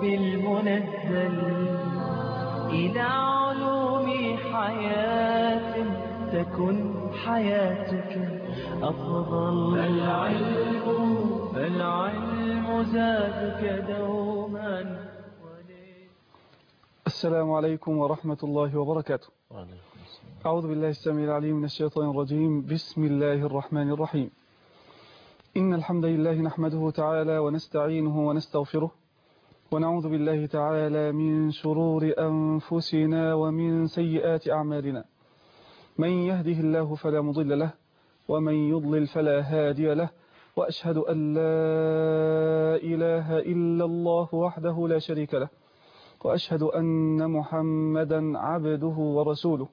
ربي المنزل إلى علوم حياة تكن حياتك أفضل. فالعلم زادك دوما. السلام عليكم ورحمة الله وبركاته. أعوذ بالله السميع العليم من الشيطان الرجيم. بسم الله الرحمن الرحيم. إن الحمد لله نحمده تعالى ونستعينه ونستغفره، ونعوذ بالله تعالى من شرور أنفسنا ومن سيئات أعمالنا. من يهده الله فلا مضل له، ومن يضلل فلا هادي له، وأشهد أن لا إله إلا الله وحده لا شريك له، وأشهد أن محمدا عبده ورسوله.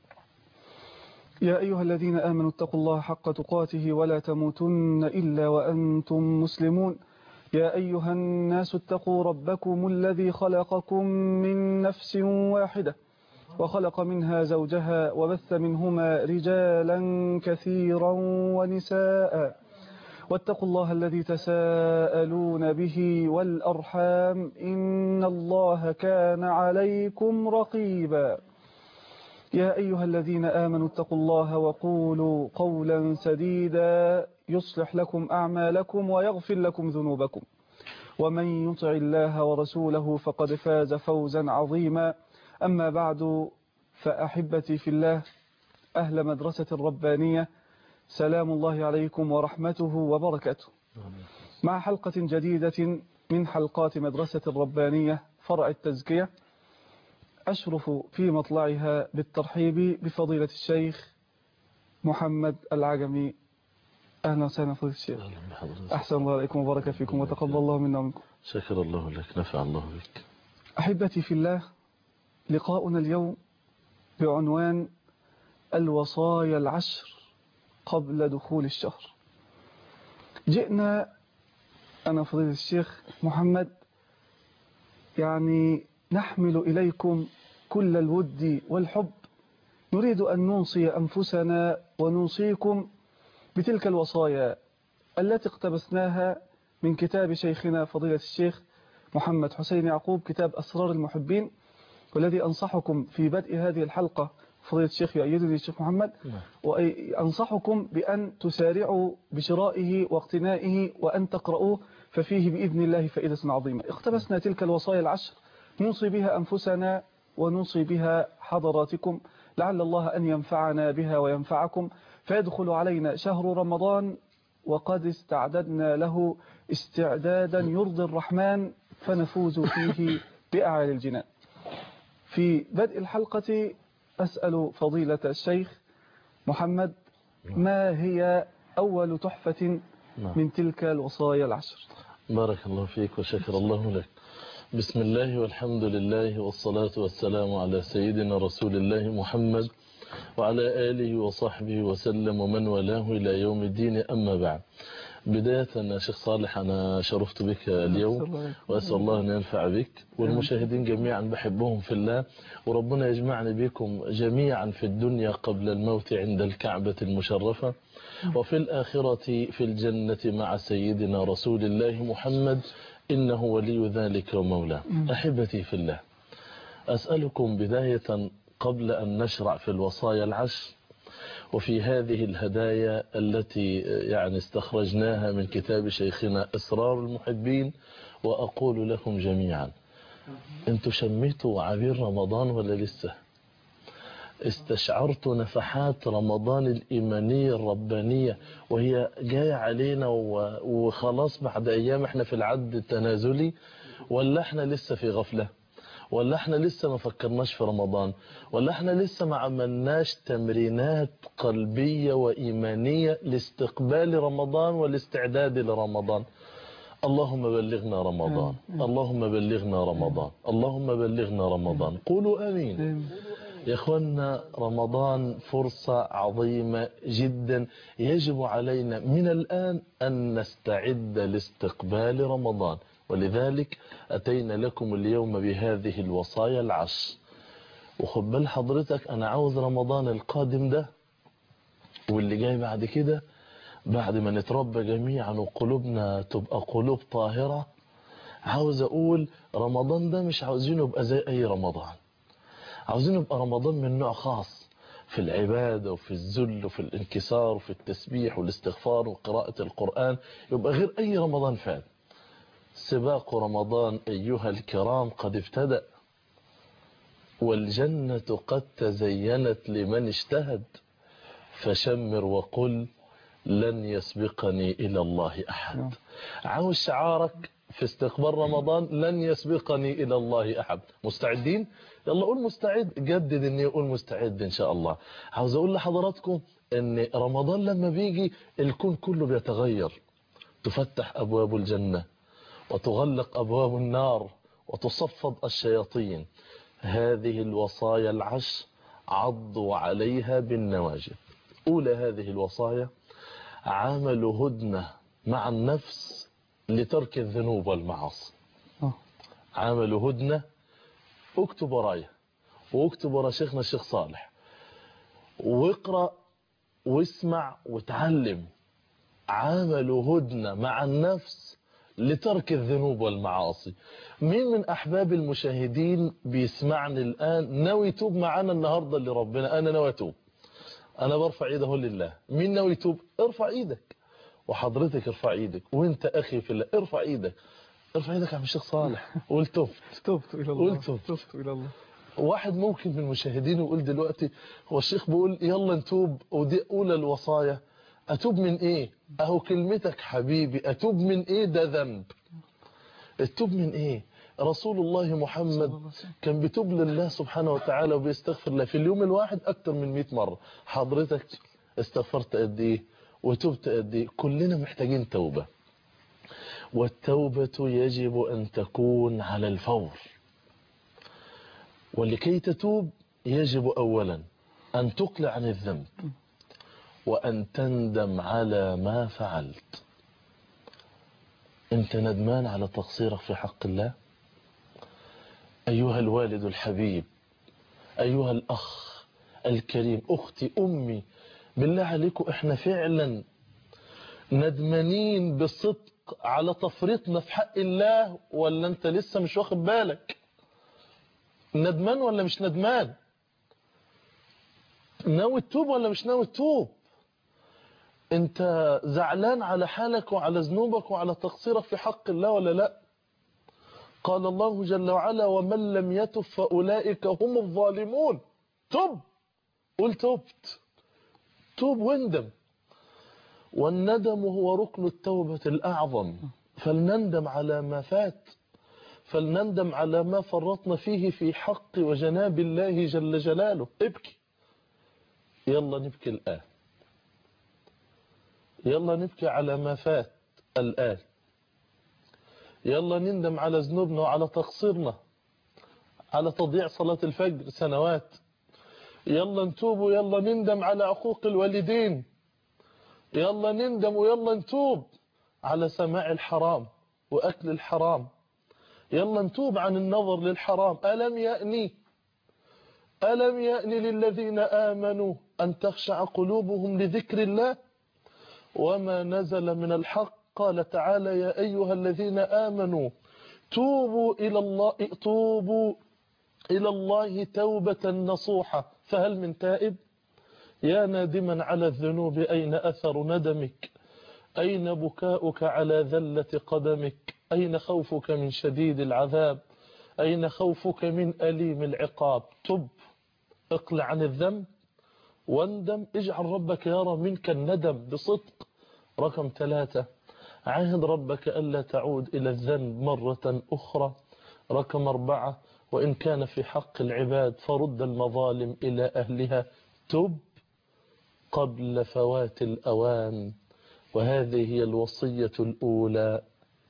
يا أيها الذين آمنوا اتقوا الله حق تقاته ولا تموتن إلا وأنتم مسلمون. يا أيها الناس اتقوا ربكم الذي خلقكم من نفس واحدة، وخلق منها زوجها، وبث منهما رجالا كثيرا ونساء. واتقوا الله الذي تساءلون به والأرحام، إن الله كان عليكم رقيبا. يا أيها الذين آمنوا اتقوا الله وقولوا قولا سديدا يصلح لكم أعمالكم ويغفر لكم ذنوبكم، ومن يطع الله ورسوله فقد فاز فوزا عظيما. أما بعد، فأحبتي في الله، أهل مدرسة الربانية، سلام الله عليكم ورحمته وبركاته، مع حلقة جديدة من حلقات مدرسة الربانية فرع التزكية. أشرف في مطلعها بالترحيب بفضيلة الشيخ محمد العجمي. أهلا وسهلا فضيلة الشيخ. أحسن الله عليكم وبارك فيكم وتقبل الله منا ومنكم. شكر الله لك، نفع الله بك. أحبتي في الله، لقاؤنا اليوم بعنوان الوصايا العشر قبل دخول الشهر. جئنا أنا فضيلة الشيخ محمد نحمل إليكم كل الود والحب، نريد أن نوصي أنفسنا ونوصيكم بتلك الوصايا التي اقتبسناها من كتاب شيخنا فضيلة الشيخ محمد حسين يعقوب، كتاب أسرار المحبين، والذي أنصحكم في بدء هذه الحلقة فضيلة الشيخ يؤيدني الشيخ محمد، وأنصحكم بأن تسارعوا بشرائه واقتنائه وأن تقرؤوه، ففيه بإذن الله فائدة عظيمة. اقتبسنا تلك الوصايا العشر نوصي بها أنفسنا ونوصي بها حضراتكم، لعل الله أن ينفعنا بها وينفعكم. فيدخل علينا شهر رمضان وقد استعددنا له استعدادا يرضي الرحمن، فنفوز فيه بأعالي الجنان. في بدء الحلقة أسأل فضيلة الشيخ محمد، ما هي أول تحفة من تلك الوصايا العشر؟ بارك الله فيك وشكر الله لك. بسم الله والحمد لله والصلاة والسلام على سيدنا رسول الله محمد وعلى آله وصحبه وسلم ومن والاه إلى يوم الدين. أما بعد، بداية يا شيخ صالح، أنا شرفت بك اليوم وأسأل الله أن ينفع بك والمشاهدين جميعا، بحبهم في الله، وربنا يجمعني بكم جميعا في الدنيا قبل الموت عند الكعبة المشرفة، وفي الآخرة في الجنة مع سيدنا رسول الله محمد، إنه ولي ذلك ومولاه. أحبتي في الله، أسألكم بداية قبل أن نشرع في الوصايا العشر وفي هذه الهدايا التي استخرجناها من كتاب شيخنا أسرار المحبين، وأقول لكم جميعا، أنتوا شميتوا عبير رمضان ولا لسه؟ استشعرت نفحات رمضان الإيمانية الربانية وهي جاية علينا وخلاص بعد أيام احنا في العد التنازلي، ولا احنا لسه في غفلة، ولا احنا لسه ما فكرناش في رمضان، ولا احنا لسه ما عملناش تمرينات قلبية وإيمانية لاستقبال رمضان والاستعداد لرمضان؟ اللهم بلغنا رمضان، اللهم بلغنا رمضان، اللهم بلغنا رمضان. قولوا آمين. يا اخوانا، رمضان فرصة عظيمة جدا، يجب علينا من الآن أن نستعد لاستقبال رمضان، ولذلك أتينا لكم اليوم بهذه الوصايا العشر. وخد بال حضرتك، أنا عاوز رمضان القادم ده واللي جاي بعد كده، بعد ما نتربى جميعا وقلوبنا تبقى قلوب طاهرة، عاوز أقول رمضان ده مش عاوزينه يبقى زي أي رمضان، عاوزينه يبقى رمضان من نوع خاص في العبادة وفي الذل وفي الانكسار وفي التسبيح والاستغفار وقراءة القرآن، يبقى غير أي رمضان فات. سباق رمضان أيها الكرام قد ابتدأ، والجنة قد تزينت لمن اجتهد، فشمر وقل لن يسبقني إلى الله أحد. عاوز شعارك في استقبال رمضان لن يسبقني إلى الله أحد. مستعدين؟ يلا قول مستعد، جدد إني أقول مستعد إن شاء الله. عاوز أقول لحضراتكم إن رمضان لما بيجي الكون كله بيتغير، تفتح أبواب الجنة وتغلق أبواب النار وتصفد الشياطين. هذه الوصايا العشر عضوا عليها بالنواجذ. أولى هذه الوصايا عمل هدنة مع النفس لترك الذنوب والمعاصي. عمل هدنة، اكتب ورايا واكتب ورا شيخنا الشيخ صالح واقرأ واسمع وتعلم. عمل هدنة مع النفس لترك الذنوب والمعاصي. مين من أحباب المشاهدين بيسمعني الآن ناوي يتوب معانا النهاردة لربنا؟ أنا ناوي أتوب، أنا برفع إيده لله. مين ناوي يتوب؟ ارفع إيدك، وحضرتك ارفع إيدك، وانت أخي في الله ارفع إيدك. ارفع إيدك يا عم الشيخ صالح. قول تبت إلى الله، تبت إلى الله. واحد ممكن من المشاهدين يقول دلوقتي هو الشيخ بيقول يلا نتوب ودي أولى الوصايا، أتوب من إيه؟ أهو كلمتك حبيبي، أتوب من إيه؟ ده ذنب. التوب من إيه؟ رسول الله محمد كان بيتوب لله سبحانه وتعالى وبيستغفر له في اليوم الواحد أكتر من 100 مرة. حضرتك استغفرت قد إيه وتوبت قد إيه؟ كلنا محتاجين توبة، والتوبة يجب أن تكون على الفور. ولكي تتوب يجب أولا أن تقلع عن الذنب وأن تندم على ما فعلت. أنت ندمان على تقصيرك في حق الله؟ أيها الوالد الحبيب، أيها الأخ الكريم، أختي، أمي، بالله عليكم إحنا فعلا ندمانين بصدق على تفريطنا في حق الله، ولا أنت لسه مش واخد بالك؟ ندمان ولا مش ندمان؟ ناوي تتوب ولا مش ناوي تتوب؟ انت زعلان على حالك وعلى ذنوبك وعلى تقصيرك في حق الله ولا لا؟ قال الله جل وعلا ومن لم يتب فأولئك هم الظالمون. تب، قل تبت، توب واندم. والندم هو ركن التوبة الأعظم. فلنندم على ما فات، فلنندم على ما فرطنا فيه في حق وجناب الله جل جلاله. ابكي، يلا نبكي الآن، يلا نبكي على ما فات الآن، يلا نندم على ذنوبنا وعلى تقصيرنا، على تضييع صلاة الفجر سنوات. يلا نتوب ويلا نندم على عقوق الوالدين، يلا نندم ويلا نتوب على سماع الحرام وأكل الحرام، يلا نتوب عن النظر للحرام. ألم يأني للذين آمنوا أن تخشع قلوبهم لذكر الله وما نزل من الحق. قال تعالى يا أيها الذين آمنوا توبوا إلى الله توبة نصوحة فهل من تائب؟ يا نادما على الذنوب أين أثر ندمك؟ أين بكاؤك على ذلة قدمك؟ أين خوفك من شديد العذاب؟ أين خوفك من أليم العقاب؟ تب، اقلع عن الذنب واندم، اجعل ربك يرى منك الندم بصدق. رقم 3 عاهد ربك ألا تعود إلى الذنب مرة أخرى. رقم 4 وإن كان في حق العباد فرد المظالم إلى أهلها. تب قبل فوات الأوان. وهذه هي الوصية الأولى.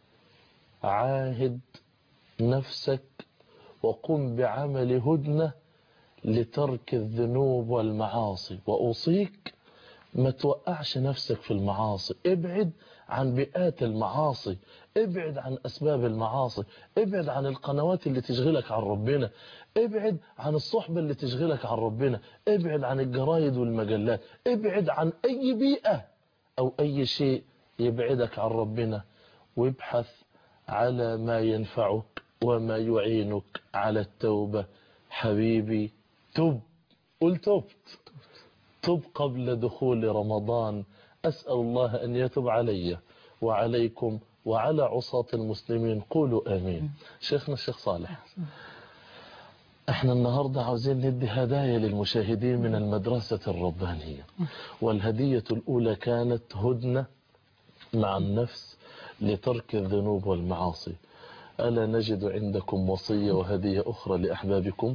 عاهد نفسك وقم بعمل هدنة لترك الذنوب والمعاصي. وأوصيك ما توقعش نفسك في المعاصي. ابعد عن بيئات المعاصي، ابعد عن أسباب المعاصي، ابعد عن القنوات اللي تشغلك عن ربنا، ابعد عن الصحبة اللي تشغلك عن ربنا، ابعد عن الجرايد والمجلات، ابعد عن أي بيئة أو أي شيء يبعدك عن ربنا، وابحث على ما ينفعك وما يعينك على التوبة. حبيبي تب، قل تبت، تب قبل دخول رمضان. أسأل الله أن يتب علي وعليكم وعلى عصاة المسلمين، قولوا آمين. شيخنا الشيخ صالح، احنا النهاردة عاوزين ندي هدايا للمشاهدين من المدرسة الربانية، والهدية الأولى كانت هدنة مع النفس لترك الذنوب والمعاصي. ألا نجد عندكم وصية وهدية أخرى لأحبابكم؟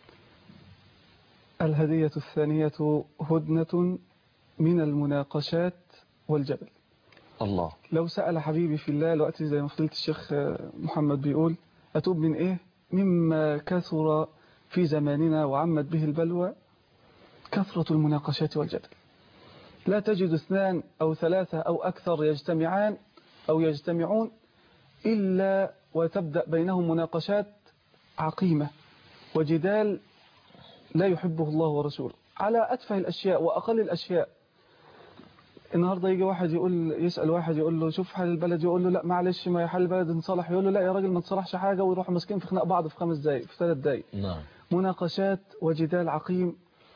الهدية الثانية هدنة من المناقشات والجدل. الله. لو سأل حبيبي في الله الوقت زي ما فضيلة الشيخ محمد بيقول أتوب من إيه؟ مما كثر في زماننا وعمت به البلوى كثرة المناقشات والجدل. لا تجد 2 أو 3 أو أكثر يجتمعان أو يجتمعون إلا وتبدأ بينهم مناقشات عقيمة وجدال لا يحبه الله ورسوله على أتفه الأشياء وأقل الأشياء. النهاردة يجي واحد يسأل واحد يقول له شوف حال البلد، يقول له لا معلش ما حال البلد انصلح، يقول له لا يا راجل ما تصلحش حاجة، ويروحوا ماسكين في خناق بعض في 5 دقايق في 3 دقايق. نعم. مناقشات وجدال عقيم.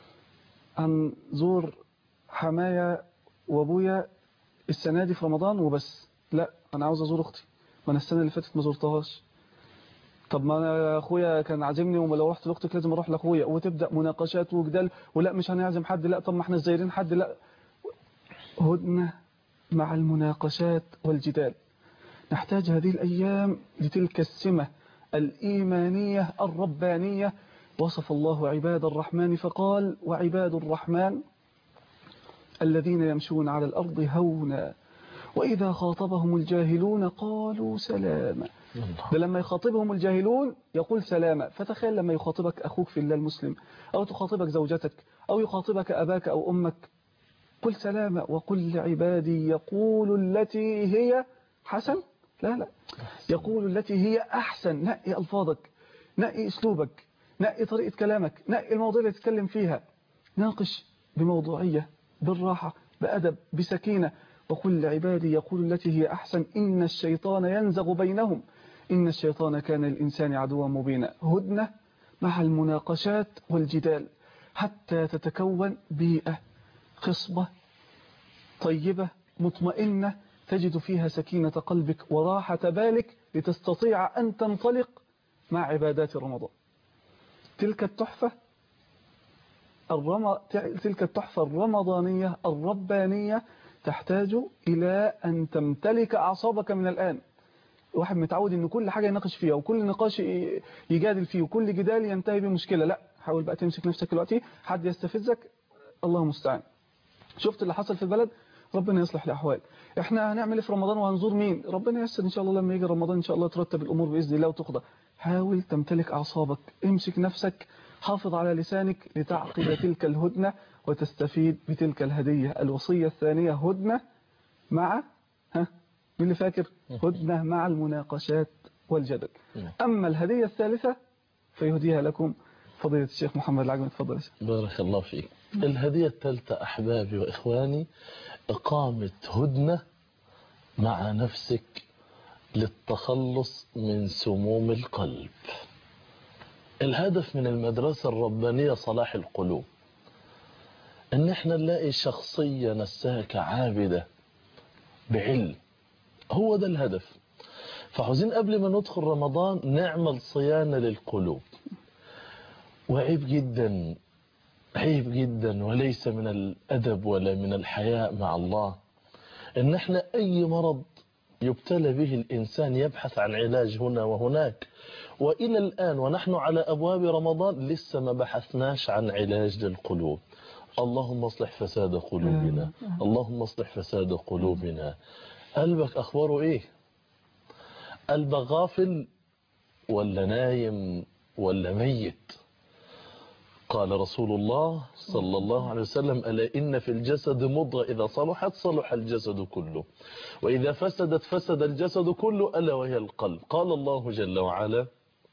هنزور حماية وابويا السنة دي في رمضان وبس، لا أنا عاوز أزور أختي، ما أنا السنة اللي فاتت ما زرتهاش. طب ما أنا أخويا كان عازمني وما لو رحت لأختك لازم أروح لأخويا، وتبدأ مناقشات وجدال، ولا مش هنعزم حد، لا طب ما احنا زايرين حد، لا. هدنة مع المناقشات والجدال. نحتاج هذه الأيام لتلك السمة الإيمانية الربانية. وصف الله عباد الرحمن فقال وعباد الرحمن الذين يمشون على الأرض هونا وإذا خاطبهم الجاهلون قالوا سلاما. ده لما يخاطبهم الجاهلون يقول سلاما. فتخيل لما يخاطبك أخوك في الله المسلم، أو تخاطبك زوجتك، أو يخاطبك أباك أو أمك، قل سلاما وقل لعبادي يقول التي هي حسن. لا يقول التي هي أحسن. نقي ألفاظك، نقي أسلوبك، نقي طريقة كلامك، نقي المواضيع اللي تتكلم فيها. ناقش بموضوعية، بالراحة، بأدب، بسكينة. وقل لعبادي يقول التي هي أحسن إن الشيطان ينزغ بينهم إن الشيطان كان للإنسان عدوا مبينا. هدنة مع المناقشات والجدال حتى تتكون بيئة خصبة طيبة مطمئنة تجد فيها سكينة قلبك وراحة بالك لتستطيع أن تنطلق مع عبادات رمضان. تلك التحفة الرمضانية الربانية تحتاج إلى أن تمتلك أعصابك من الآن. واحد متعود أن كل حاجة يناقش فيها وكل نقاش يجادل فيه وكل جدال ينتهي بمشكلة. لا، حاول بقى تمسك نفسك دلوقتي. حد يستفزك الله المستعان. شفت اللي حصل في البلد، ربنا يصلح الأحوال. احنا هنعمل في رمضان وهنزور مين، ربنا ييسر إن شاء الله. لما يجي رمضان إن شاء الله ترتب الأمور بإذن الله وتقضى. حاول تمتلك أعصابك، امسك نفسك، حافظ على لسانك لتعقد تلك الهدنة وتستفيد بتلك الهدية. الوصية الثانية هدنة مع مين اللي فاكر؟ هدنة مع المناقشات والجدل. أما الهدية الثالثة فيهديها لكم فضيلة الشيخ محمد العجمي. تفضل. بارك الله فيك. الهدية الثالثة أحبابي وإخواني إقامة هدنة مع نفسك للتخلص من سموم القلب. الهدف من المدرسة الربانية صلاح القلوب، ان احنا نلاقي شخصية نساك عابدة بعلم، هو ده الهدف. فعاوزين قبل ما ندخل رمضان نعمل صيانة للقلوب. وعيب جدا، عيب جدا وليس من الأدب ولا من الحياء مع الله ان احنا اي مرض يبتلى به الإنسان يبحث عن علاج هنا وهناك، وإلى الآن ونحن على أبواب رمضان لسه ما بحثناش عن علاج للقلوب. اللهم اصلح فساد قلوبنا، اللهم اصلح فساد قلوبنا. قلبك أخباره إيه؟ قلبك غافل ولا نايم ولا ميت؟ قال رسول الله صلى الله عليه وسلم ألا إن في الجسد مضغة إذا صلحت صلح الجسد كله وإذا فسدت فسد الجسد كله ألا وهي القلب. قال الله جل وعلا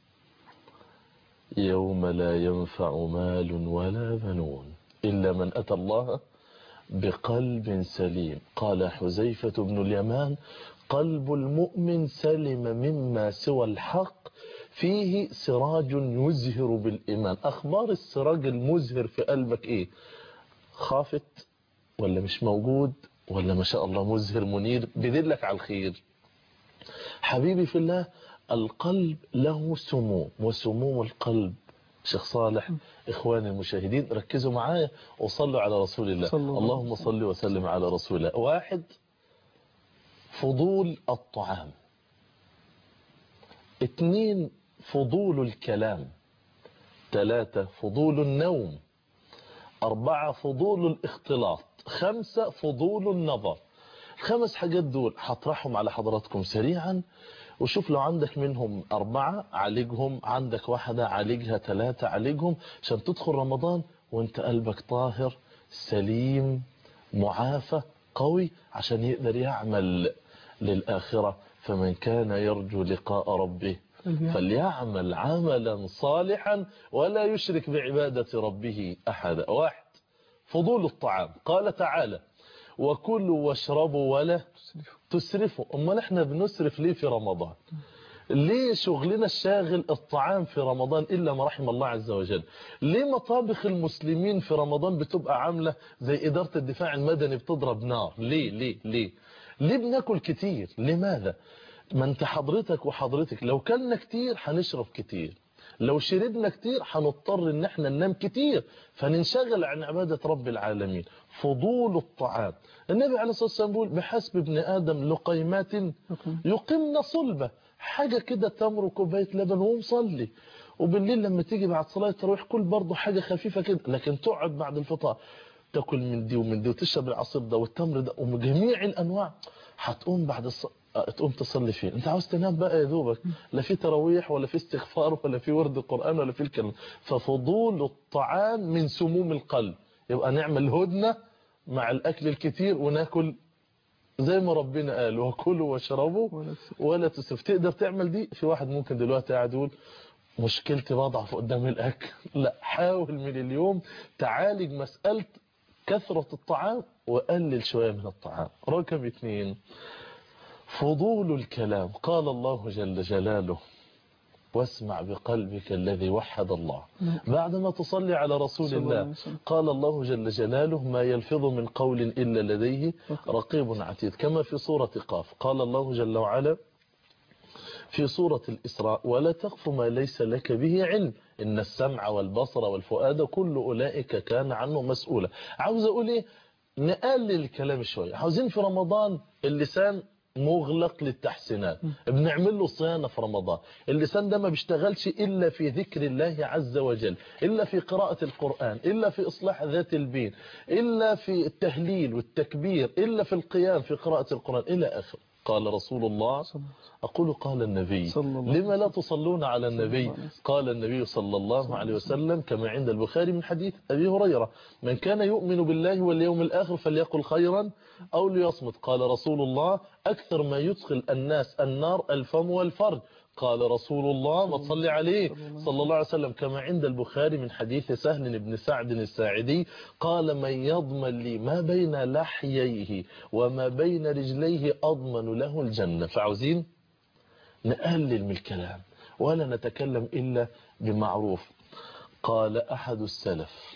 يوم لا ينفع مال ولا بنون إلا من أتى الله بقلب سليم. قال حذيفة بن اليمان قلب المؤمن سلم مما سوى الحق، فيه سراج يزهر بالإيمان. أخبار السراج المزهر في قلبك إيه؟ خافت ولا مش موجود ولا ما شاء الله مزهر منير بيدلك على الخير؟ حبيبي في الله، القلب له سموم، وسموم القلب شيخ صالح إخواني المشاهدين ركزوا معايا وصلوا على رسول الله. اللهم صل وسلم على رسول الله. 1 فضول الطعام، 2 فضول الكلام، 3 فضول النوم، 4 فضول الاختلاط، 5 فضول النظر. 5 حاجات دول هطرحهم على حضراتكم سريعا، وشوف لو عندك منهم 4 عالجهم، عندك 1 عالجها، 3 عالجهم، عشان تدخل رمضان وانت قلبك طاهر سليم معافى قوي، عشان يقدر يعمل للآخرة. فمن كان يرجو لقاء ربه فليعمل عملا صالحا ولا يشرك بعبادة ربه أحدا. 1 فضول الطعام، قال تعالى وكلوا واشربوا ولا تسرفوا. امال احنا بنسرف ليه في رمضان؟ ليه شغلنا الشاغل الطعام في رمضان إلا ما رحم الله عز وجل؟ ليه مطابخ المسلمين في رمضان بتبقى عاملة زي إدارة الدفاع المدني بتضرب نار؟ ليه بناكل كتير؟ لماذا؟ ما انت حضرتك وحضرتك لو كلنا كتير هنشرب كتير، لو شربنا كتير هنضطر ان احنا ننام كتير، فننشغل عن عبادة رب العالمين. فضول الطعام، النبي عليه الصلاة والسلام بيقول بحسب ابن آدم لقيمات يقمن صلبة، حاجة كده تمر وكوباية لبن ومصلي، وبالليل لما تيجي بعد صلاة التراويح كل برضه حاجة خفيفة كده، لكن تقعد بعد الفطار تاكل من دي ومن دي وتشرب العصير ده والتمر ده وجميع الأنواع، هتقوم بعد تقوم تصلي فيه، انت عاوز تنام بقى يا دوبك، لا في تراويح ولا في استغفار ولا في ورد قرآن ولا في الكلام. ففضول الطعام من سموم القلب. يبقى نعمل هدنة مع الأكل الكتير وناكل زي ما ربنا قال وكلوا واشربوا ولا تسرف. تقدر تعمل دي؟ في واحد ممكن دلوقتي قاعد يقول مشكلتي بضعف قدام الأكل. لا، حاول من اليوم تعالج مسألة كثرة الطعام وقلل شوية من الطعام. رقم 2 فضول الكلام، قال الله جل جلاله واسمع بقلبك الذي وحد الله. بعدما تصلي على رسول الله قال الله جل جلاله ما يلفظ من قول إلا لديه رقيب عتيد. كما في سورة قاف قال الله جل وعلا في سورة الإسراء ولا تقف ما ليس لك به علم إن السمع والبصر والفؤاد كل أولئك كان عنه مسؤولا. عاوز أقول إيه؟ نقلل الكلام شوية. عاوزين في رمضان اللسان مغلق للتحسينات، بنعمل له صيانة في رمضان. اللسان ده ما بيشتغلش إلا في ذكر الله عز وجل، إلا في قراءة القرآن، إلا في إصلاح ذات البين، إلا في التهليل والتكبير، إلا في القيام في قراءة القرآن إلى آخر. قال رسول الله أقول قال النبي لما لا تصلون على النبي؟ قال النبي صلى الله عليه وسلم كما عند البخاري من حديث أبي هريرة من كان يؤمن بالله واليوم الآخر فليقل خيرا أو ليصمت. قال رسول الله أكثر ما يدخل الناس النار الفم والفرج. قال رسول الله ما تصلي عليه صلى الله عليه وسلم كما عند البخاري من حديث سهل بن سعد الساعدي قال من يضمن لي ما بين لحييه وما بين رجليه أضمن له الجنة. فعاوزين نقلل من الكلام ولا نتكلم إلا بمعروف. قال أحد السلف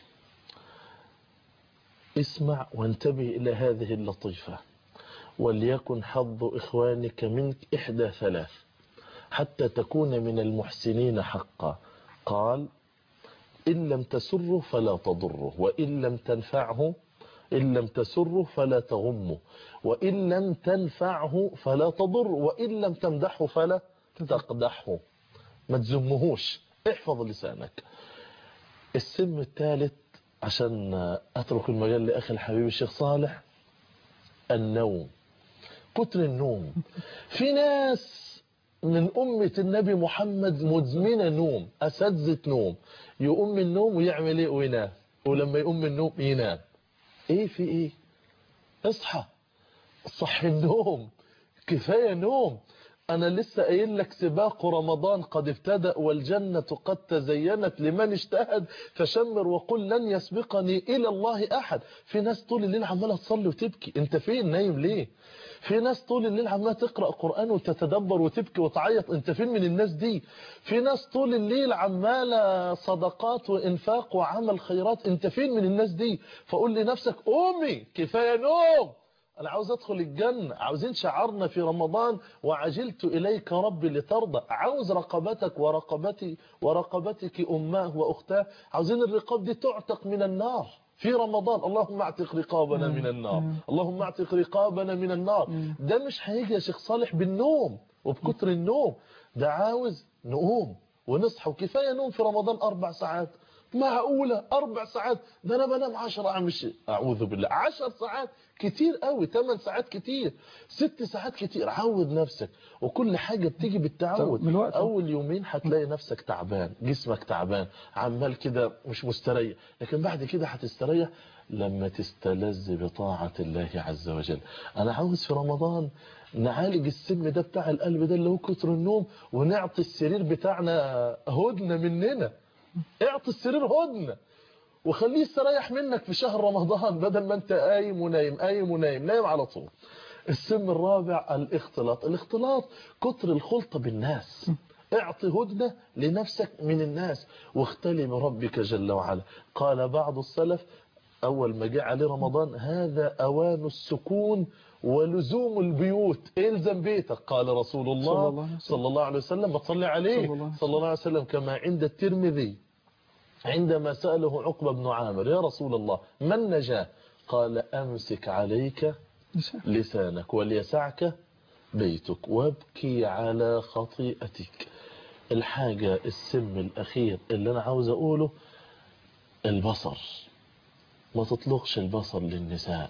اسمع وانتبه إلى هذه اللطيفة وليكن حظ إخوانك منك إحدى 3 حتى تكون من المحسنين حقا. قال إن لم تسره فلا تضره وإن لم تنفعه إن لم تسره فلا تغمه وإن لم تنفعه فلا تضر وإن لم تمدحه فلا تقدحه. ما تزمهوش، احفظ لسانك. السم الثالث عشان أترك المجال لأخي الحبيب الشيخ صالح، النوم. كتر النوم. في ناس من أمة النبي محمد مدمنة نوم، أساتذة نوم. يقوم من النوم ويعمل إيه؟ وينام. ولما يقوم من النوم ينام. إيه في إيه؟ اصحى صحي النوم، كفاية نوم. أنا لسه قايل لك سباق رمضان قد ابتدأ والجنة قد تزينت لمن اجتهد فشمر وقل لن يسبقني إلى الله أحد. في ناس طول الليل عمالة تصلي وتبكي، أنت فين نايم ليه؟ في ناس طول الليل عمالة تقرأ قرآن وتتدبر وتبكي وتعيط، أنت فين من الناس دي؟ في ناس طول الليل عمالة صدقات وإنفاق وعمل خيرات، أنت فين من الناس دي؟ فقول لنفسك قومي كفاية نوم، أنا عاوز أدخل الجنة. عاوزين شعارنا في رمضان وعجلت إليك ربي لترضى. عاوز رقبتك ورقبتك أماه وأختاه، عاوزين الرقاب دي تعتق من النار في رمضان. اللهم اعتق رقابنا من النار، اللهم اعتق رقابنا من النار. ده مش هيجي يا شيخ صالح بالنوم وبكتر النوم، ده عاوز نقوم ونصحى. وكفاية نوم في رمضان 4 ساعات، معقولة 4 ساعات؟ ده أنا بنام 10 أعمل أعوذ بالله. 10 ساعات كتير قوي، 8 ساعات كتير، 6 ساعات كتير. عود نفسك، وكل حاجة بتيجي بالتعود. أول يومين هتلاقي نفسك تعبان، جسمك تعبان، عمال كده مش مستريح، لكن بعد كده هتستريح لما تستلذ بطاعة الله عز وجل. أنا عاوز في رمضان نعالج السم ده بتاع القلب ده اللي هو كتر النوم، ونعطي السرير بتاعنا هدنة مننا. اعطي السرير هدنة وخليه يستريح منك في شهر رمضان، بدل ما انت قايم ونايم قايم ونايم نايم على طول. السم الرابع الاختلاط. الاختلاط كتر الخلطة بالناس. اعطي هدنة لنفسك من الناس واختلي بربك جل وعلا. قال بعض السلف أول ما جاء عليه رمضان هذا أوان السكون ولزوم البيوت. الزم بيتك. قال رسول الله صلى الله عليه وسلم، بتصلي عليه صلى الله عليه وسلم كما عند الترمذي عندما سأله عقبة بن عامر يا رسول الله ما النجاة؟ قال أمسك عليك لسانك وليسعك بيتك وابكي على خطيئتك. الحاجة السم الأخير اللي أنا عاوز أقوله البصر. ما تطلقش البصر للنساء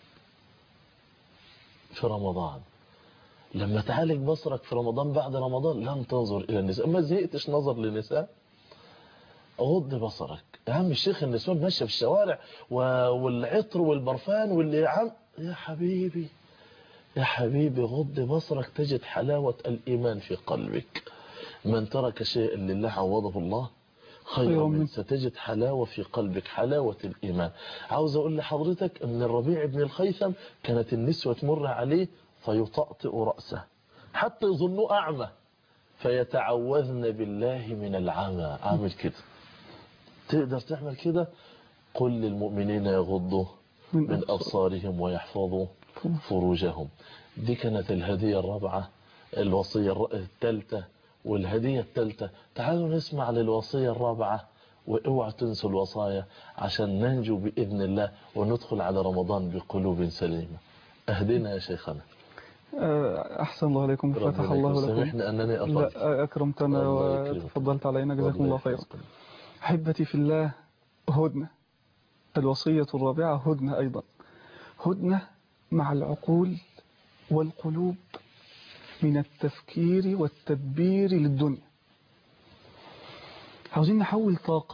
في رمضان. لما تعالج بصرك في رمضان بعد رمضان لن تنظر إلى النساء. ما زهقتش نظر للنساء؟ غض بصرك يا عم الشيخ. النسوان ماشيه في الشوارع والعطر والبرفان واللي يا حبيبي يا حبيبي غض بصرك تجد حلاوة الإيمان في قلبك. من ترك شيئا لله عوضه الله خيرا منه. ستجد حلاوة في قلبك، حلاوة الإيمان. عاوز أقول لحضرتك أن الربيع بن الخيثم كانت النسوة تمر عليه فيطأطئ رأسه حتى يظنوا أعمى فيتعوذن بالله من العمى. عامل كده، تقدر تعمل كده؟ قل للمؤمنين يغضوا من أبصارهم ويحفظوا فروجهم. دي كانت الهدية الرابعة. الوصية الثالثة والهدية الثالثة. تعالوا نسمع للوصية الرابعة واوعى تنسوا الوصايا عشان ننجو بإذن الله وندخل على رمضان بقلوب سليمة. أهدنا يا شيخنا. أحسن الله عليكم وفتح الله لكم. سامحني أنني أطلت. لا أكرمتنا وتفضلت علينا، جزاكم الله خيرا. أحبتي في الله، هدنة. الوصية الرابعة هدنة أيضا، هدنة مع العقول والقلوب من التفكير والتدبير للدنيا. عاوزين نحول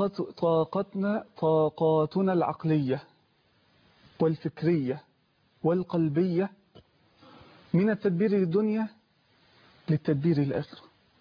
طاقاتنا العقلية والفكرية والقلبية من التدبير للدنيا للتدبير للآخرة.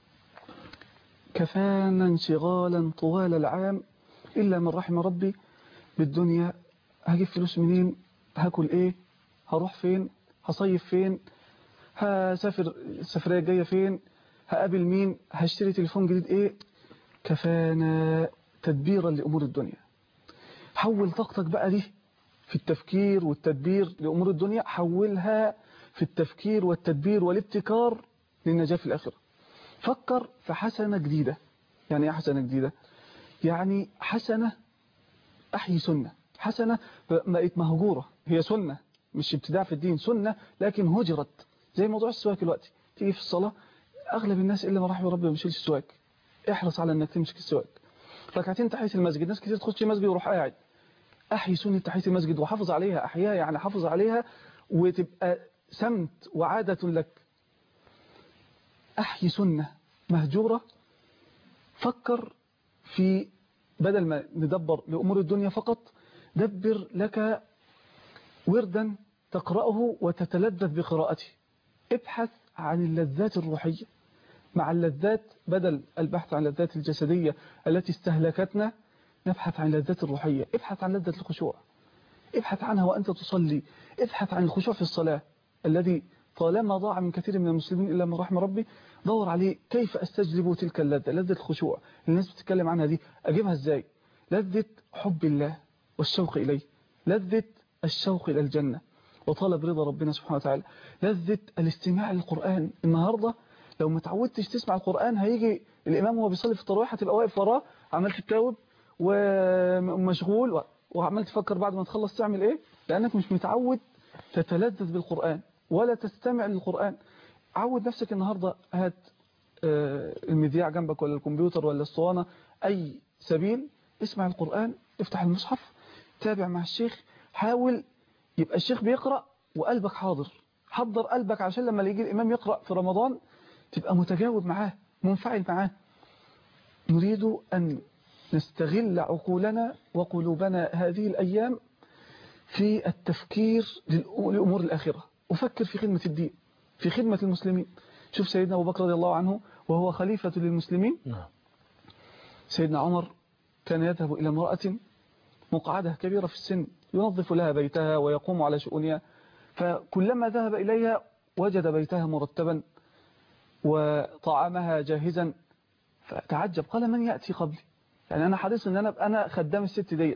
كفانا انشغالا طوال العام إلا من رحم ربي بالدنيا. هجيب فلوس منين؟ هاكل ايه؟ هروح فين؟ هصيف فين؟ هسافر السفرية الجاية فين؟ هقابل مين؟ هشتري تليفون جديد ايه؟ كفانا تدبيرا لأمور الدنيا. حول طاقتك بقى دي في التفكير والتدبير لأمور الدنيا، حولها في التفكير والتدبير والابتكار للنجاة في الآخرة. فكر في حسنة جديدة. يعني ايه حسنة جديدة؟ يعني حسنة أحيي سنة، حسنة بقت مهجورة، هي سنة مش ابتداع في الدين، سنة لكن هجرت. زي موضوع السواك دلوقتي، تيجي في الصلاة أغلب الناس إلا ما رحم ربي ما بيشيلش السواك. احرص على أنك تمسك السواك. ركعتين تحية المسجد، ناس كتير تخش المسجد ويروح قاعد. أحيي سنة تحية المسجد وحافظ عليها. أحياها يعني حافظ عليها وتبقى سمت وعادة لك. أحيي سنة مهجورة. فكر في بدل ما ندبر لأمور الدنيا فقط، دبر لك وردا تقرأه وتتلذذ بقراءته. ابحث عن اللذات الروحية مع اللذات، بدل البحث عن اللذات الجسدية التي استهلكتنا نبحث عن اللذات الروحية. ابحث عن لذة الخشوع، ابحث عنها وأنت تصلي، ابحث عن الخشوع في الصلاة الذي طالما ضاع من كثير من المسلمين إلا من رحم ربي. دور عليه كيف أستجلب تلك اللذة، لذة الخشوع اللي الناس بتتكلم عنها دي، أجيبها إزاي؟ لذة حب الله والشوق إليه، لذة الشوق إلى الجنة وطلب رضا ربنا سبحانه وتعالى، لذة الاستماع للقرآن. النهاردة لو ما تعودتش تسمع القرآن، هيجي الإمام وهو بيصلي في التراويح هتبقى واقف وراه عمال تتاوب ومشغول وعمال تفكر بعد ما تخلص تعمل إيه، لأنك مش متعود تتلذذ بالقرآن ولا تستمع للقرآن. عود نفسك النهاردة، هات المذياع جنبك ولا الكمبيوتر ولا الصوانة، أي سبيل، اسمع القرآن، افتح المصحف، تابع مع الشيخ، حاول يبقى الشيخ بيقرأ وقلبك حاضر. حضر قلبك عشان لما يجي الإمام يقرأ في رمضان تبقى متجاوب معاه، منفعل معاه. نريد أن نستغل عقولنا وقلوبنا هذه الأيام في التفكير لأمور الآخرة، وفكر في خدمة الدين، في خدمة المسلمين. شوف سيدنا أبو بكر رضي الله عنه وهو خليفة للمسلمين. سيدنا عمر كان يذهب إلى امرأة مقعدة كبيرة في السن ينظف لها بيتها ويقوم على شؤونها، فكلما ذهب إليها وجد بيتها مرتبا وطعامها جاهزا، فتعجب، قال من يأتي قبلي؟ يعني أنا حريص أن أنا خدام الست ديت.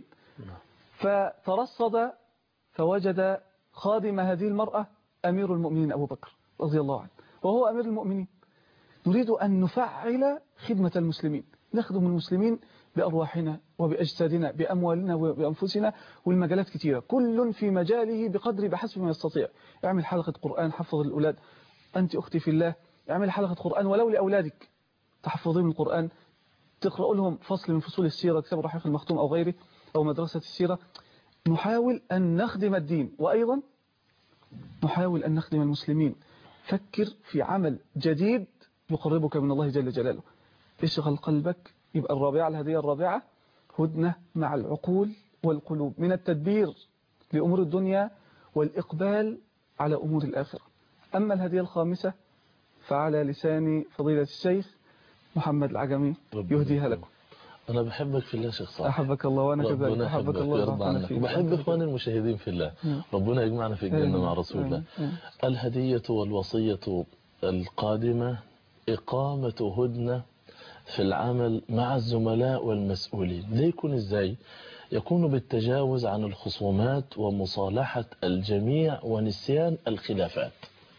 فترصد فوجد خادم هذه المرأة أمير المؤمنين أبو بكر رضي الله عنه، وهو أمير المؤمنين. نريد أن نفعل خدمة المسلمين، نخدم المسلمين بأرواحنا وبأجسادنا بأموالنا وبأنفسنا، والمجالات كثيرة، كل في مجاله بحسب ما يستطيع. اعمل حلقة قرآن، حفظ الأولاد. أنت أختي في الله، اعمل حلقة قرآن ولو لأولادك، تحفظهم القرآن، تقرأ لهم فصل من فصول السيرة، كتاب الرحيق المختوم أو غيره، أو مدرسة السيرة. نحاول أن نخدم الدين، وأيضا نحاول أن نخدم المسلمين. فكر في عمل جديد يقربك من الله جل جلاله، اشغل قلبك. يبقى الرابعة، الهدية الرابعة، هدنة مع العقول والقلوب من التدبير لأمور الدنيا والإقبال على أمور الآخرة. أما الهدية الخامسة فعلى لسان فضيلة الشيخ محمد العجمي يهديها لكم. أنا بحبك في الله شيخ صالح. أحبك الله وأنا كذلك. أحبك الله ويرضى عنك. وبحب إخواني المشاهدين في الله. ربنا يجمعنا في الجنة مع رسول الله. الهدية والوصية القادمة إقامة هدنة في العمل مع الزملاء والمسؤولين. ده يكون إزاي؟ يكون بالتجاوز عن الخصومات ومصالحة الجميع ونسيان الخلافات.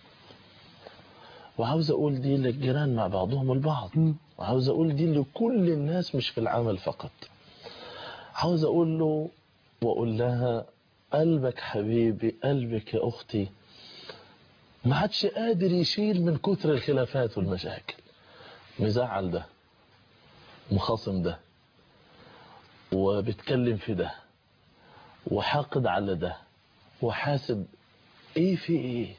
وعاوز أقول دي للجيران مع بعضهم البعض، وعاوز أقول دي لكل الناس مش في العمل فقط. عاوز أقول له وأقول لها قلبك حبيبي، قلبك يا أختي ما عادش قادر يشيل من كتر الخلافات والمشاكل، مزعل ده، مخاصم ده، وبتكلم في ده، وحاقد على ده، وحاسب ايه في ايه.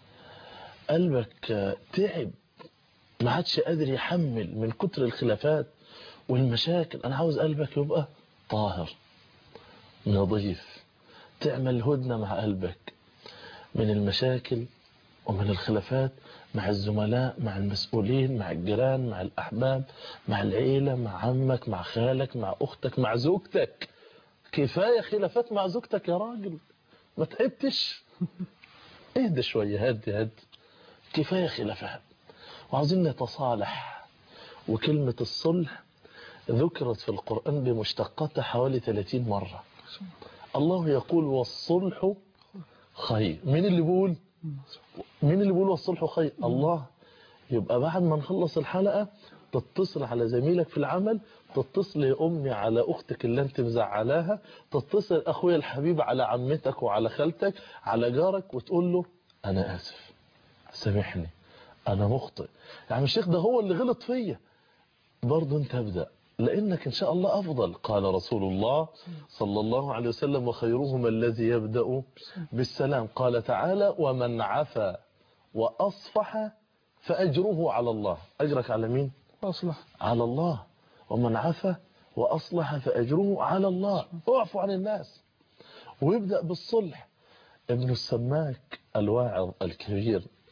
قلبك تعب، ما عادش قادر يحمل من كتر الخلافات والمشاكل. انا عاوز قلبك يبقى طاهر نظيف، تعمل هدنة مع قلبك من المشاكل ومن الخلافات مع الزملاء، مع المسؤولين، مع الجيران، مع الأحباب، مع العيلة، مع عمك، مع خالك، مع أختك، مع زوجتك. كفاية خلافات مع زوجتك يا راجل، ما تعبتش؟ اهدى شوية، هدي كفاية خلافات، وعاوزين نتصالح. وكلمة الصلح ذكرت في القرآن بمشتقاتها حوالي 30 مرة. الله يقول والصلح خير. مين اللي بيقول والصلح خير؟ الله. يبقى بعد ما نخلص الحلقة تتصل على زميلك في العمل، تتصل يا أمي على أختك اللي أنت مزعلاها، تتصل أخويا الحبيب على عمتك وعلى خالتك، على جارك، وتقول له أنا آسف، سامحني، أنا مخطئ. يعني الشيخ ده هو اللي غلط فيا، برضو أنت ابدأ، لأنك إن شاء الله أفضل. قال رسول الله صلى الله عليه وسلم وخيرهم الذي يبدأ بالسلام. قال تعالى ومن عفا وأصفح فأجره على الله. أجرك على مين؟ أصلح على الله. ومن عفا وأصلح فأجره على الله. اعفو عن الناس ويبدأ بالصلح. ابن السماك الواعظ الكبير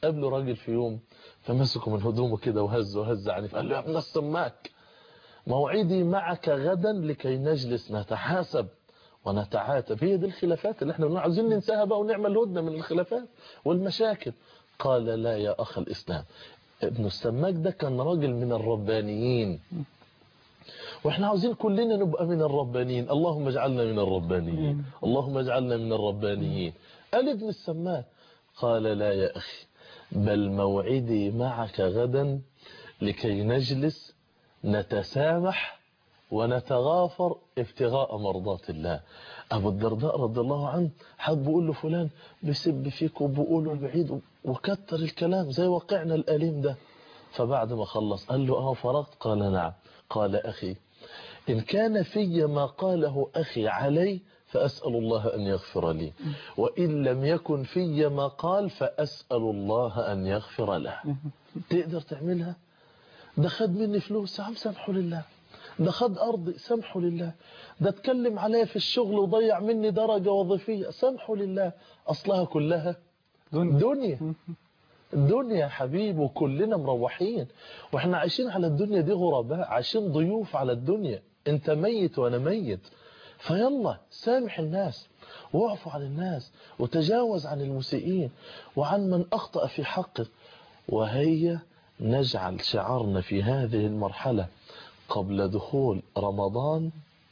قابله راجل في يوم فمسكه من هدومه كده وهز عنيف، قال له: يا ابن السماك، موعدي معك غدا لكي نجلس نتحاسب ونتعاتب. هي دي الخلافات اللي احنا عاوزين ننساها بقى ونعمل هدنة من الخلافات والمشاكل. قال: لا يا أخ الإسلام. ابن السماك ده كان راجل من الربانيين، واحنا عاوزين كلنا نبقى من الربانيين. اللهم اجعلنا من الربانيين، اللهم اجعلنا من الربانيين. قال ابن السماك: قال: لا يا أخي، بل موعدي معك غدا لكي نجلس نتسامح ونتغافر ابتغاء مرضات الله. أبو الدرداء رضي الله عنه حب يقول له: فلان بيسب فيك وبقوله بعيد وكتر الكلام زي واقعنا الأليم ده. فبعد ما خلص قال له: فرغت؟ قال: نعم. قال: أخي، إن كان في ما قاله أخي علي فأسأل الله أن يغفر لي، وإن لم يكن في ما قال فأسأل الله أن يغفر له. تقدر تعملها؟ ده خد مني فلوس، عم سامحه لله. ده خد أرض، سامحه لله. ده اتكلم عليا في الشغل وضيع مني درجة وظيفية، سامحه لله. أصلها كلها دنيا. الدنيا يا حبيب، وكلنا مروحين واحنا عايشين على الدنيا دي غرباء، عايشين ضيوف على الدنيا. انت ميت وانا ميت، فيلا سامح الناس واعفو عن الناس وتجاوز عن المسيئين وعن من أخطأ في حقك. وهي نجعل شعارنا في هذه المرحلة قبل دخول رمضان: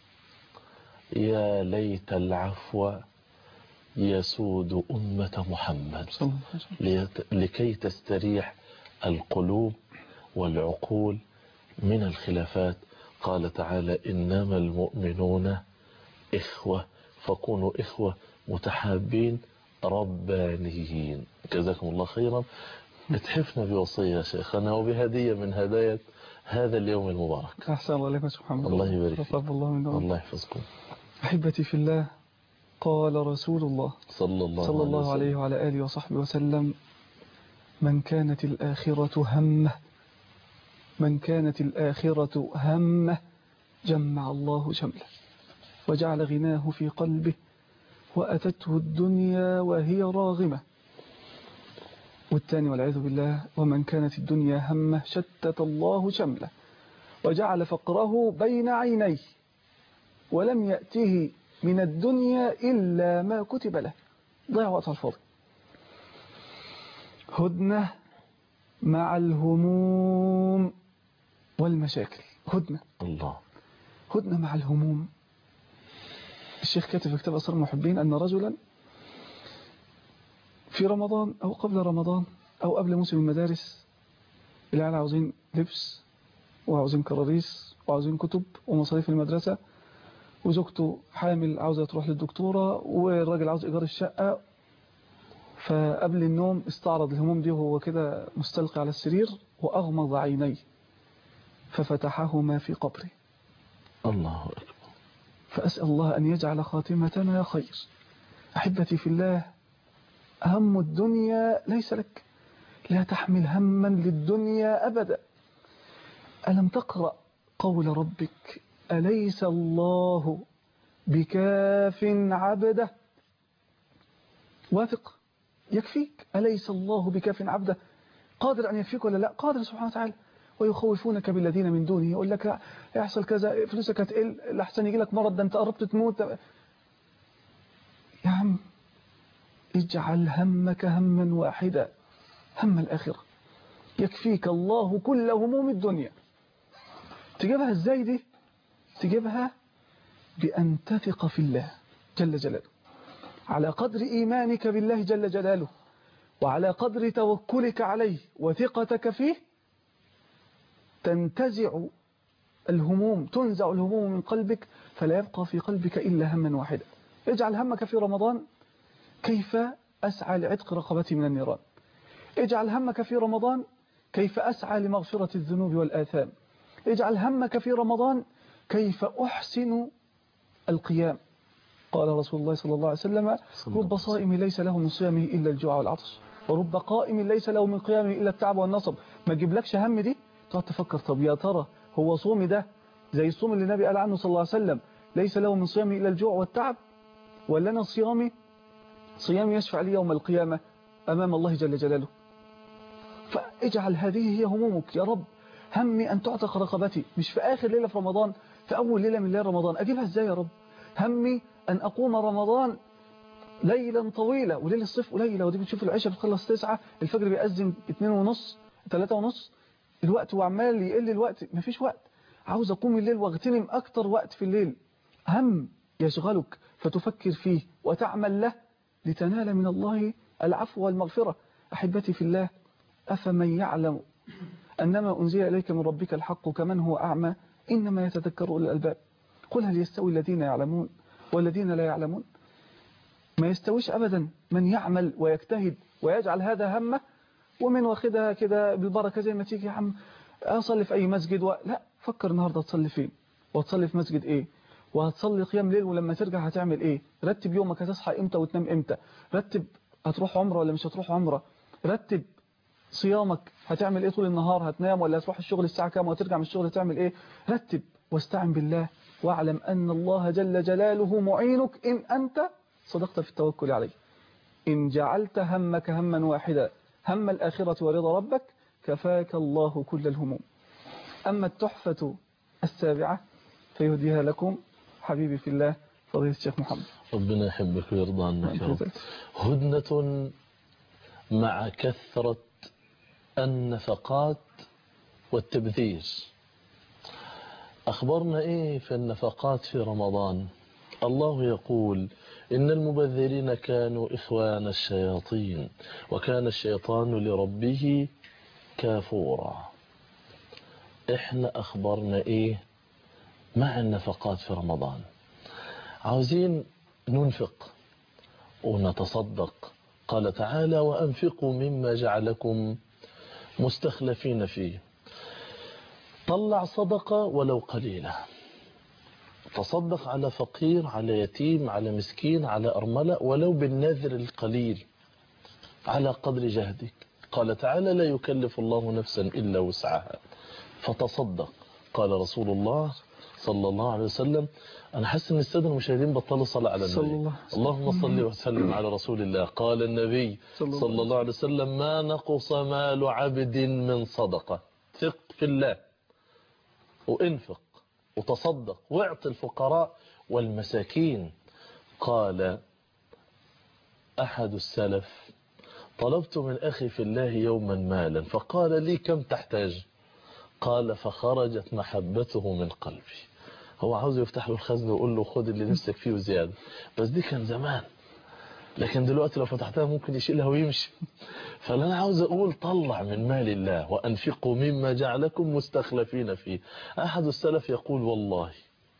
يا ليت العفو يسود أمة محمد لكي تستريح القلوب والعقول من الخلافات. قال تعالى: إنما المؤمنون إخوة فكونوا إخوة متحابين ربانيين. جزاكم الله خيرا. اتحفنا بوصية يا شيخنا وبهدية من هدايا هذا اليوم المبارك. أحسن الله عليكم سبحانه الله يبارك فيك. الله يحفظكم. أحبتي في الله، قال رسول الله صلى الله عليه وعلى آله وصحبه وسلم: من كانت الآخرة همه جمع الله شمله وجعل غناه في قلبه وأتته الدنيا وهي راغمة. والثاني والعياذ بالله: ومن كانت الدنيا همه شتت الله شمله وجعل فقره بين عينيه ولم يأته من الدنيا إلا ما كتب له. ضيع وقت على الفاضي. هدنة مع الهموم والمشاكل. هدنة مع الهموم. الشيخ كاتب في كتاب أسرار المحبين أن رجلا في رمضان أو قبل رمضان أو قبل موسم المدارس، العيال عاوزين لبس وعاوزين كراريس وعاوزين كتب ومصاريف المدرسة، وزوجته حامل عاوزة تروح للدكتورة، والراجل عاوز إيجار الشقة. فقبل النوم استعرض الهموم دي وهو كده مستلقي على السرير وأغمض عينيه ففتحهما في قبره. الله أكبر. فأسأل الله أن يجعل خاتمتنا خير. أحبتي في الله، هم الدنيا ليس لك، لا تحمل هما للدنيا أبدا. ألم تقرأ قول ربك: أليس الله بكاف عبده؟ واثق يكفيك. أليس الله بكاف عبده؟ قادر أن يكفيك ولا لا؟ قادر سبحانه وتعالى. ويخوفونك بالذين من دونه، يقول لك يحصل كذا، فلوسك هتقل، لحسن يجي لك مرض، ده انت قربت تموت. يا عم اجعل همك هما واحدا، هم الآخرة. يكفيك الله كل هموم الدنيا. تجيبها ازاي دي؟ تجيبها بأن تثق في الله جل جلاله، على قدر إيمانك بالله جل جلاله وعلى قدر توكلك عليه وثقتك فيه تنتزع الهموم، تنزع الهموم من قلبك، فلا يبقى في قلبك إلا هما واحدا. اجعل همك في رمضان: كيف أسعى لعتق رقبتي من النيران. اجعل همك في رمضان: كيف أسعى لمغفرة الذنوب والآثام. اجعل همك في رمضان: كيف أحسن القيام. قال رسول الله صلى الله عليه وسلم: رب صائم ليس له من صيامه إلا الجوع والعطش، ورب قائم ليس له من قيامه إلا التعب والنصب. ما تجيبلكش هم دي تقعد تفكر: طب يا ترى هو صومي ده زي الصوم اللي النبي قال عنه صلى الله عليه وسلم ليس له من صيامه إلا الجوع والتعب، ولا أنا صيامي يشفع لي يوم القيامة أمام الله جل جلاله؟ فاجعل هذه هي همومك. يا رب همي أن تعتق رقبتي، مش في آخر ليلة في رمضان، في أول ليلة من ليلة رمضان. أجيبها إزاي يا رب؟ همي أن أقوم رمضان ليلا طويلة، وليلة الصيف قليلة، ودي بتشوف العشاء بتخلص 9، الفجر بيأذن 2:30 3:30، الوقت وعمال يقل الوقت، مفيش وقت. عاوز أقوم الليل واغتنم أكتر وقت في الليل. هم يشغلك فتفكر فيه وتعمل له لتنال من الله العفو والمغفرة. أحبتي في الله، أفمن يعلم أنما أنزل إليك من ربك الحق كمن هو أعمى إنما يتذكر أولو الألباب. قل هل يستوي الذين يعلمون والذين لا يعلمون؟ ما يستويش أبدا من يعمل ويجتهد ويجعل هذا همه، ومن واخدها كده بالبركة زي ما تيجي يا عم أصلي في أي مسجد لا، فكر النهاردة تصلي فين، وتصلي في مسجد إيه، وهتصلي قيام ليل، ولما ترجع هتعمل إيه. رتب يومك، هتصحى إمتى وتنام إمتى. رتب هتروح عمرة ولا مش هتروح عمرة. رتب صيامك، هتعمل إيه طول النهار، هتنام ولا هتروح الشغل الساعة كام، وهترجع من الشغل هتعمل إيه. رتب واستعن بالله، واعلم أن الله جل جلاله معينك إن أنت صدقت في التوكل عليه. إن جعلت همك هما واحدا، هم الآخرة ورضا ربك، كفاك الله كل الهموم. أما التحفة السابعة فيهديها لكم حبيبي في الله فضيلة الشيخ محمد. ربنا يحبك ويرضى عنك يا رب. هدنة مع كثرة النفقات والتبذير. أخبرنا إيه في النفقات في رمضان؟ الله يقول إن المبذرين كانوا إخوان الشياطين وكان الشيطان لربه كافورا. إحنا أخبرنا إيه مع النفقات في رمضان؟ عاوزين ننفق ونتصدق. قال تعالى وأنفقوا مما جعلكم مستخلفين فيه. طلع صدقة ولو قليلة، تصدق على فقير، على يتيم، على مسكين، على أرملة، ولو بالنذر القليل على قدر جهدك. قال تعالى لا يكلف الله نفسا إلا وسعها، فتصدق. قال رسول الله صلى الله عليه وسلم، أنا حاسس أن السادة المشاهدين بطلوا صلاة على النبي، اللهم صل وسلم على رسول الله. قال النبي صلى الله عليه وسلم ما نقص مال عبد من صدقة. ثق في الله وانفق وتصدق واعط الفقراء والمساكين. قال أحد السلف طلبت من أخي في الله يوما مالا فقال لي كم تحتاج؟ قال فخرجت محبته من قلبي. هو عاوز يفتح له الخزن ويقول له خد اللي نفسك فيه وزيادة، بس دي كان زمان، لكن دلوقتي لو فتحتها ممكن يشيلها ويمشي. فأنا عاوز أقول طلع من مال الله وأنفقوا مما جعلكم مستخلفين فيه. أحد السلف يقول والله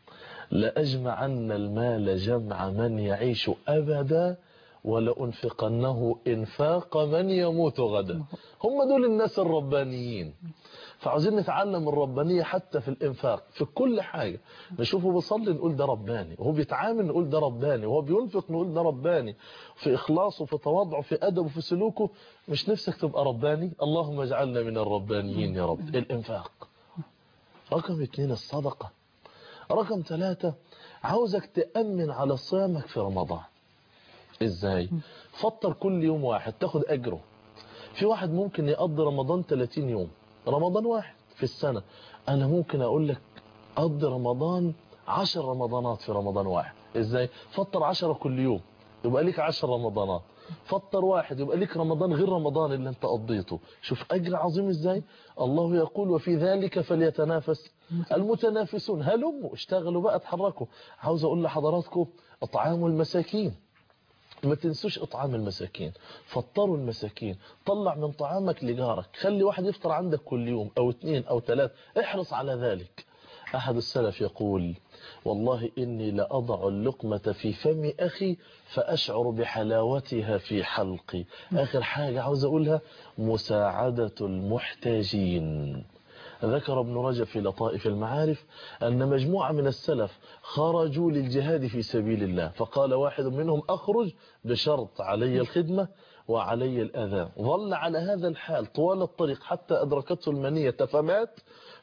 لأجمعن المال جمع من يعيش أبدا ولأنفقنه إنفاق من يموت غدا. هم دول الناس الربانيين. فعاوزين نتعلم الربانية حتى في الإنفاق في كل حاجة. نشوفه بيصلي نقول ده رباني، وهو بيتعامل نقول ده رباني، وهو بينفق نقول ده رباني، في إخلاصه في تواضعه في أدبه في سلوكه. مش نفسك تبقى رباني؟ اللهم اجعلنا من الربانيين يا رب. الإنفاق. رقم 2 الصدقة. رقم 3 عاوزك تأمن على صيامك في رمضان. إزاي؟ فطر كل يوم واحد تاخد أجره. في واحد ممكن يقضي رمضان 30 يوم، رمضان واحد في السنة. أنا ممكن أقول لك قضي رمضان 10 رمضانات في رمضان واحد. إزاي؟ فطر 10 كل يوم يبقى ليك 10 رمضانات. فطر واحد يبقى ليك رمضان غير رمضان اللي انت قضيته. شوف أجر عظيم إزاي. الله يقول وفي ذلك فليتنافس المتنافسون. هلموا اشتغلوا بقى اتحركوا. عاوز أقول لحضراتكم اطعاموا المساكين، ما تنسوش اطعام المساكين، فطروا المساكين. طلع من طعامك لجارك، خلي واحد يفطر عندك كل يوم أو 2 أو 3، احرص على ذلك. أحد السلف يقول والله إني لأضع اللقمة في فم أخي فأشعر بحلاوتها في حلقي. آخر حاجة عاوز أقولها مساعدة المحتاجين. ذكر ابن رجب في لطائف المعارف أن مجموعة من السلف خرجوا للجهاد في سبيل الله، فقال واحد منهم أخرج بشرط علي الخدمة وعلي الأذى. ظل على هذا الحال طوال الطريق حتى أدركته المنية فمات.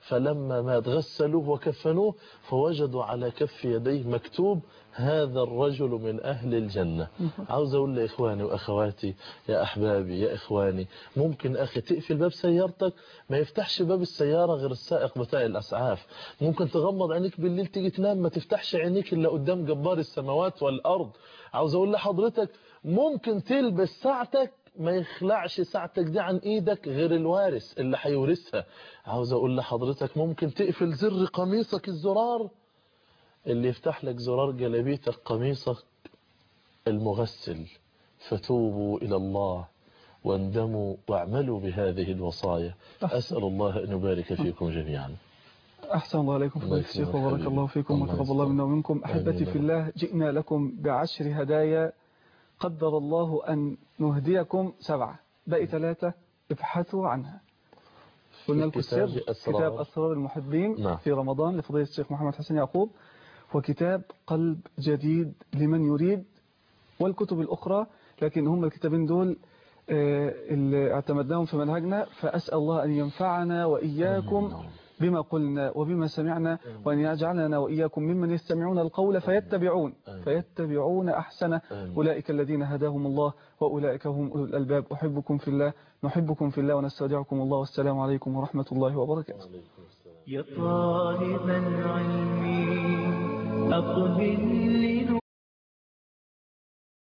فلما مات غسلوه وكفنوه فوجدوا على كف يديه مكتوب هذا الرجل من أهل الجنة. عاوز أقول لإخواني وأخواتي يا أحبابي يا إخواني، ممكن أخي تقفل باب سيارتك ما يفتحش باب السيارة غير السائق بتاع الأسعاف. ممكن تغمض عينيك بالليل تيجي تنام ما تفتحش عينيك إلا قدام جبار السماوات والأرض. عاوز أقول لحضرتك ممكن تلبس ساعتك ما يخلعش ساعتك دي عن ايدك غير الوارث اللي هيورثها. عاوز اقول لحضرتك ممكن تقفل زر قميصك الزرار اللي يفتح لك زرار جلابيتك قميصك المغسل. فتوبوا الى الله واندموا واعملوا بهذه الوصايا. اسال الله ان يبارك فيكم جميعا. أحسن الله عليكم فضيلة الشيخ وبارك الله فيكم وتقبل الله منا ومنكم. أحبتي في الله، جئنا لكم ب10 هدايا قدر الله أن نهديكم 7، باقي 3 ابحثوا عنها. قلنا لكم السر كتاب أسرار المحبين في رمضان لفضيلة الشيخ محمد حسن يعقوب، وكتاب قلب جديد لمن يريد، والكتب الأخرى. لكن هم الكتابين دول اللي اعتمدناهم في منهجنا، فأسأل الله أن ينفعنا وإياكم بما قلنا وبما سمعنا، وأن يجعلنا وإياكم ممن يستمعون القول فيتبعون أحسنه. أولئك الذين هداهم الله وأولئك هم أولو الألباب. أحبكم في الله، نحبكم في الله، ونستودعكم الله، والسلام عليكم ورحمة الله وبركاته. يا طالب العلم أقبل